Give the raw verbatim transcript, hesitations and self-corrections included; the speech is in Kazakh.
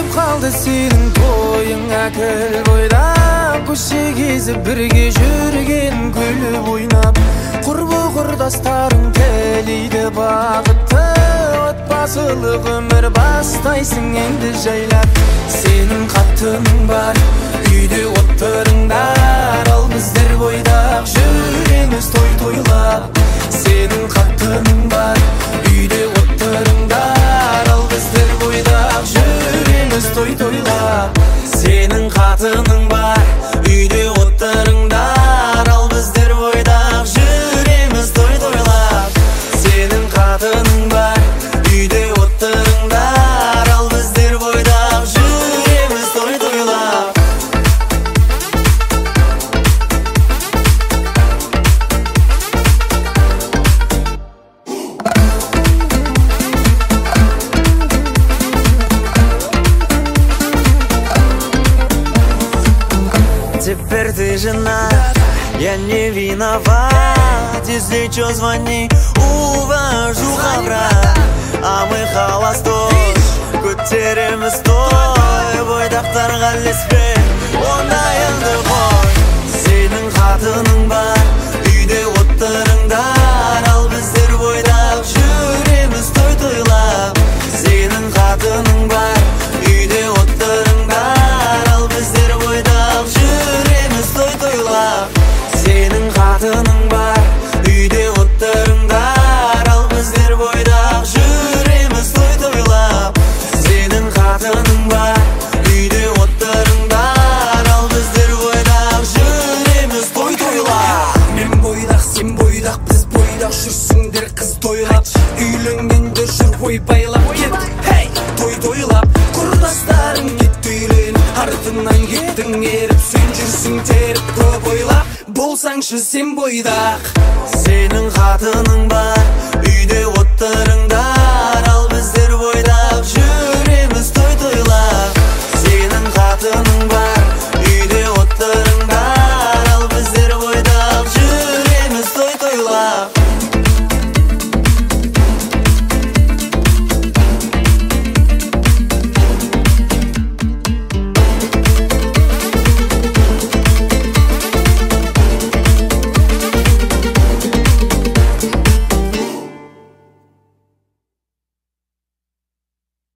қалды сенің тойыңа кіл бойда көше кезіп бірге жүрген күліп ойнап құрбы құрдастарың тілейді бақытты отбасылық өмір бастайсың енді жайлап сенің қатының бар үйде отырыңдар ал біздер бойдақ жүреміз той тойлап сенің қатының бар үйде отырыңдар ал біздер бойдақ жүреміз той тойлап сенің қатының бар үйде отырыңдар ал біздер бойдақ жүреміз той тойлап сенің қатының бар үйде отырыңдар ал біздер бойдақ жүреміз той тойлап Теперь ты женат, я не виноват. Если чё, звони, увожу хабрат. А мы холостой, көтереміз той. Бойдақтарға ілеспе, онда енді қой. Сенің қатының бар, үйде отырыңдар. Ал біздер бойдақ жүреміз той тойлап. Сенің қатының бар, үйде отырыңдар. Ал біздер бойдақ жүреміз той тойлап сенің қатының бар үйде отырыңдар ал біздер бойдақ жүреміз той тойлап сенің қатының бар үйде отырыңдар ал біздер бойдақ жүреміз той тойлап мен бойдақ сен бойдақ біз бойдақ жүрсіңдер қыз тойлап үйленгенде жүр ойбайлап кет хей той тойлап құрдастарың кетті үйлен артыңнан кеттің еріп сен жүрсің теріп көп ойлап болсаңшы сен бойдақ сенің қатының бар үйде отырыңдар